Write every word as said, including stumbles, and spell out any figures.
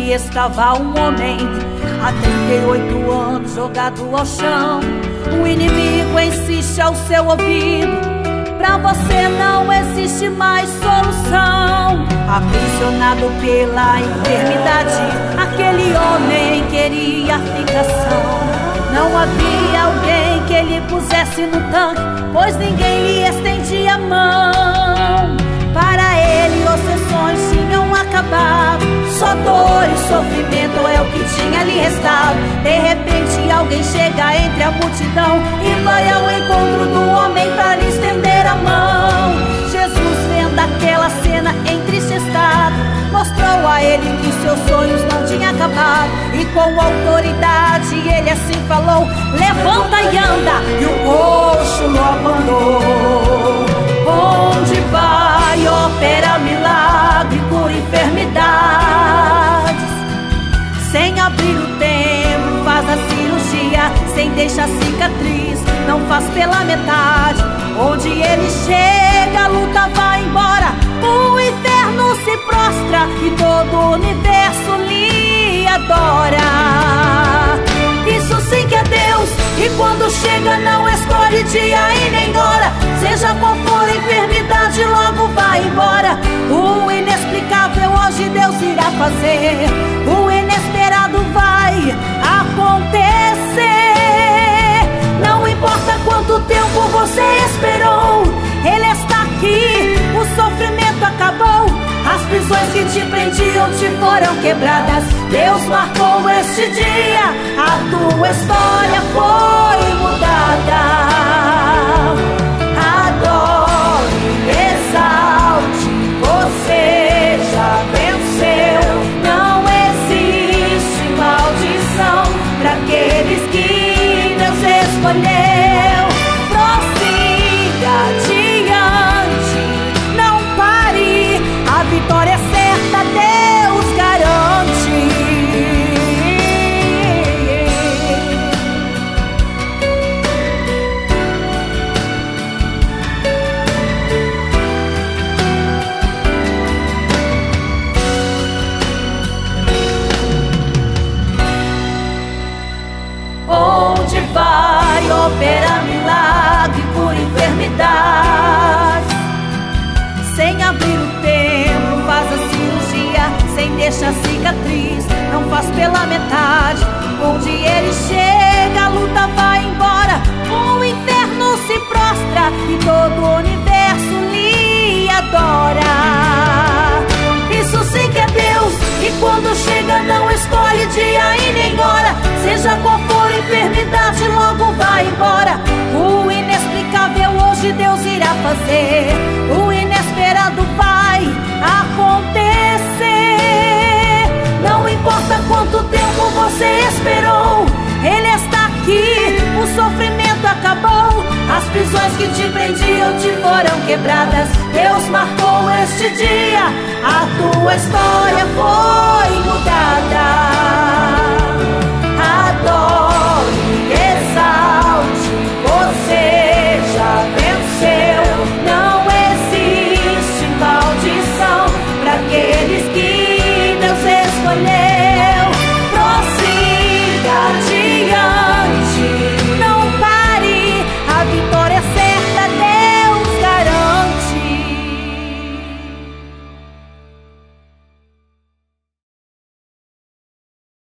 ali estava um homem há trinta e oito anos jogado ao chão. O inimigo insiste ao seu ouvido: pra você não existe mais solução. Aprisionado pela enfermidade, aquele homem queria ficação. Não havia alguém que ele pusesse no tanque, pois ninguém lhe estendia a mão. Para ele os seus sonhos tinham acabado, só dor e sofrimento é o que tinha lhe restado. De repente alguém chega entre a multidão e vai ao encontro do homem para lhe estender a mão. Jesus, vendo aquela cena em triste estado, mostrou a ele que seus sonhos não tinham acabado. E com autoridade ele assim falou: levanta e anda. E o coxo logo andou. Onde vai, opera milagre, cura enfermidades. Sem abrir o templo, faz a cirurgia, sem deixar cicatriz, não faz pela metade. Onde ele chega, a luta vai embora, o inferno se prostra e todo o universo lhe adora. Isso sim que é Deus, e quando chega não escolhe dia e nem hora. Seja qual for a enfermidade, logo vai embora. O inexplicável hoje Deus irá fazer, o inesperado vai acontecer. Não importa quanto tempo você esperou, Ele está aqui, o sofrimento acabou. As prisões que te prendiam te foram quebradas. Deus marcou este dia, a tua história foi mudada. Adore, exalte, você já venceu. Não existe maldição para aqueles que Deus escolheu. Prossiga adiante, não pare, a vitória é certa, Deus garante. Onde vai, opera milagre, cura enfermidades. Sem abrir o templo, faz a cirurgia, sem deixar cicatriz, não faz pela metade. Onde ele chega, a luta vai embora, o inferno se prostra e todo o universo lhe adora. Isso sim que é Deus, e quando chega não escolhe dia e nem hora. Seja qual for a enfermidade, logo vai embora. O inexplicável hoje Deus irá fazer, o inesperado vai acontecer. Não importa quanto tempo você esperou, Ele está aqui, o sofrimento acabou. As prisões que te prendiam te foram quebradas. Deus marcou este dia, a tua história foi mudada.